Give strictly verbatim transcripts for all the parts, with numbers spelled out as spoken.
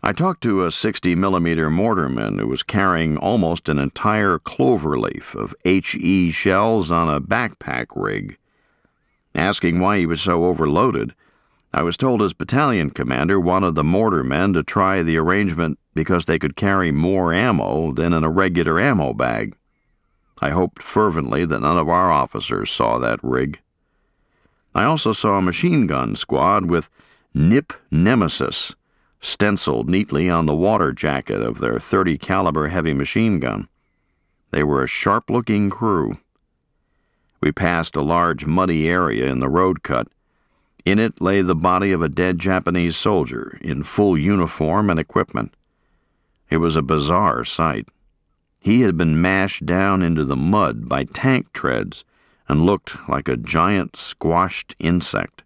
I talked to a sixty millimeter mortarman who was carrying almost an entire cloverleaf of H E shells on a backpack rig. Asking why he was so overloaded, I was told his battalion commander wanted the mortarmen to try the arrangement because they could carry more ammo than in a regular ammo bag. I hoped fervently that none of our officers saw that rig. I also saw a machine gun squad with Nip Nemesis stenciled neatly on the water jacket of their thirty caliber heavy machine gun. They were a sharp-looking crew. We passed a large muddy area in the road cut. In it lay the body of a dead Japanese soldier in full uniform and equipment. It was a bizarre sight. He had been mashed down into the mud by tank treads and looked like a giant squashed insect.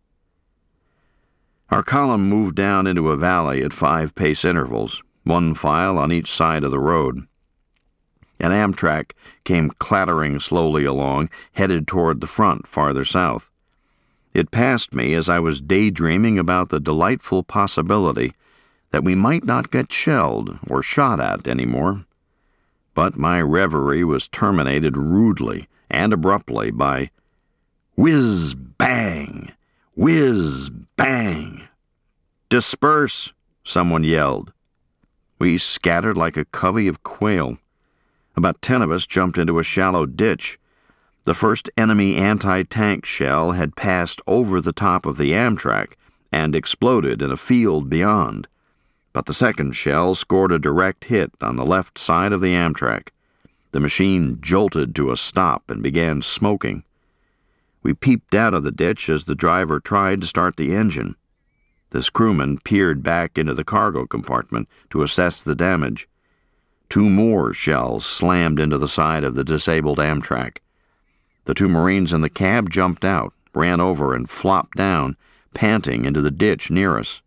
Our column moved down into a valley at five-pace intervals, one file on each side of the road. An Amtrak came clattering slowly along, headed toward the front farther south. It passed me as I was daydreaming about the delightful possibility that we might not get shelled or shot at anymore. But my reverie was terminated rudely and abruptly by whiz-bang, whiz-bang. "Disperse!" someone yelled. We scattered like a covey of quail. About ten of us jumped into a shallow ditch. The first enemy anti-tank shell had passed over the top of the Amtrak and exploded in a field beyond, but the second shell scored a direct hit on the left side of the Amtrak. The machine jolted to a stop and began smoking. We peeped out of the ditch as the driver tried to start the engine. This crewman peered back into the cargo compartment to assess the damage. Two more shells slammed into the side of the disabled Amtrak. The two Marines in the cab jumped out, ran over, and flopped down, panting into the ditch near us.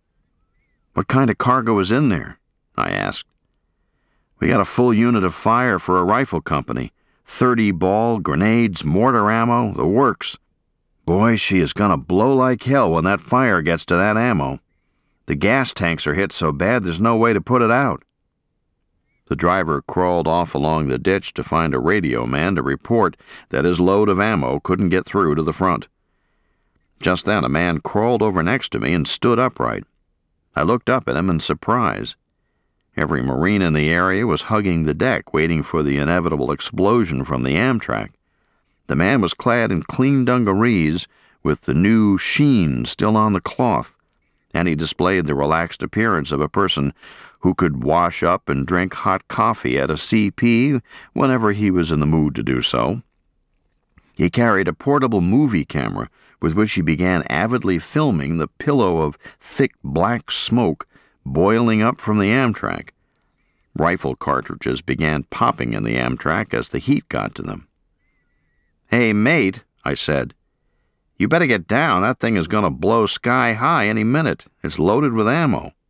"What kind of cargo is in there?" I asked. "We got a full unit of fire for a rifle company. Thirty ball, grenades, mortar ammo, the works. Boy, she is gonna blow like hell when that fire gets to that ammo. The gas tanks are hit so bad there's no way to put it out." The driver crawled off along the ditch to find a radio man to report that his load of ammo couldn't get through to the front. Just then a man crawled over next to me and stood upright. I looked up at him in surprise. Every Marine in the area was hugging the deck, waiting for the inevitable explosion from the Amtrak. The man was clad in clean dungarees with the new sheen still on the cloth, and he displayed the relaxed appearance of a person who could wash up and drink hot coffee at a C P whenever he was in the mood to do so. He carried a portable movie camera with which he began avidly filming the pillow of thick black smoke boiling up from the Amtrak. Rifle cartridges began popping in the Amtrak as the heat got to them. "Hey, mate," I said, "you better get down. That thing is going to blow sky high any minute. It's loaded with ammo."